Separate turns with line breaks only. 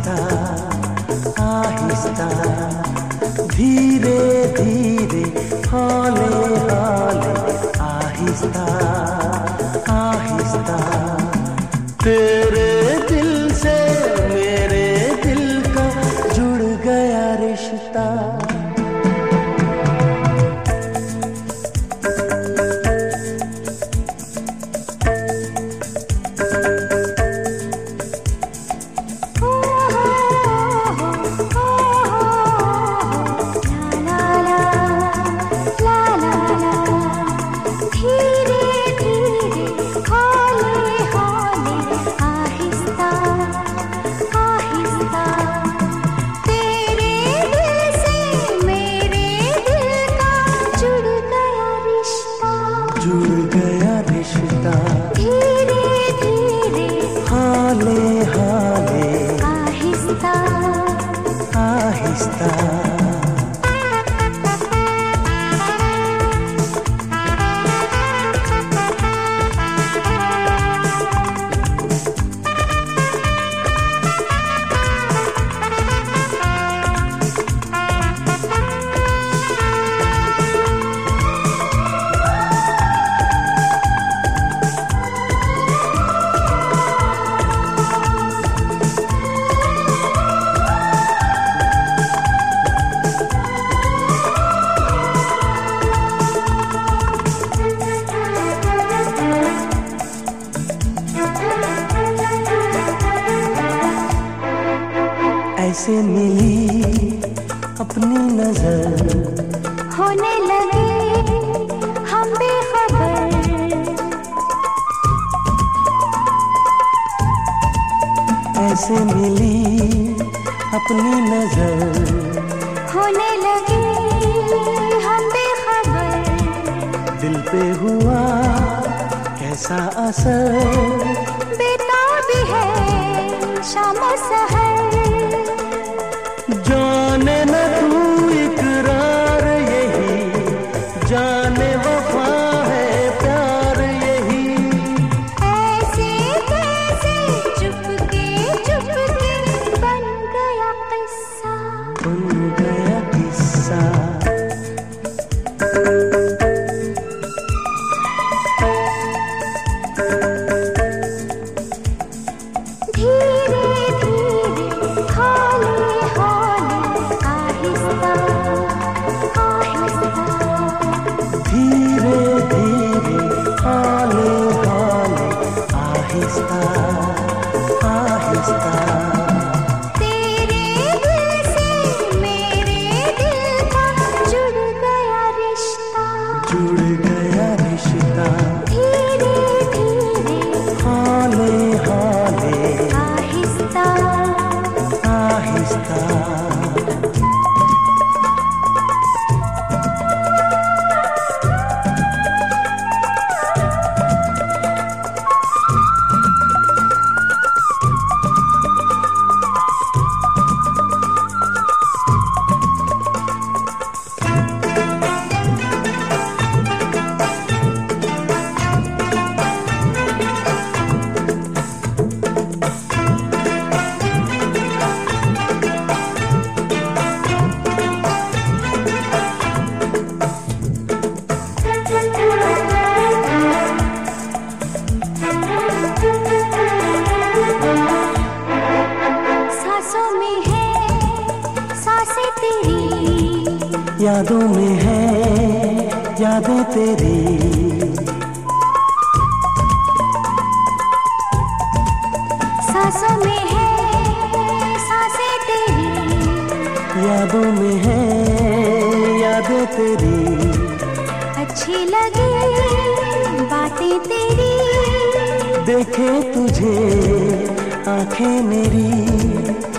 आहिस्ता आहिस्ता, धीरे धीरे, हौले हौले, आहिस्ता आहिस्ता। तेरे दिल से मेरे दिल का जुड़ गया रिश्ता। जुड़ गया रिश्ता,
धीरे धीरे,
हौले हौले,
आहिस्ता
आहिस्ता। ऐसे मिली अपनी नजर,
होने लगे हम बेखबर।
ऐसे मिली अपनी नजर,
होने लगे हम बेखबर।
दिल पे हुआ कैसा असर,
बेताब है शाम सहर।
जाने न तू इकरार यही, जाने वफा है प्यार यही।
ऐसे कैसे चुपके चुपके बन गया किस्सा,
बन गया किस्सा।
धीरे धीरे, हौले हौले, आहिस्ता आहिस्ता।
धीरे धीरे, हौले हौले, आहिस्ता आहिस्ता।
तेरे दिल से मेरे दिल का जुड़ गया रिश्ता,
जुड़ गया रिश्ता,
धीरे धीरे,
हौले हौले,
आहिस्ता
आहिस्ता।
सांसों में है सांसें तेरी,
यादों में है यादें तेरी।
सांसों में है सांसें तेरी,
यादों में है यादें तेरी।
अच्छी लगे बातें तेरी,
देखे तुझे आंखें मेरी,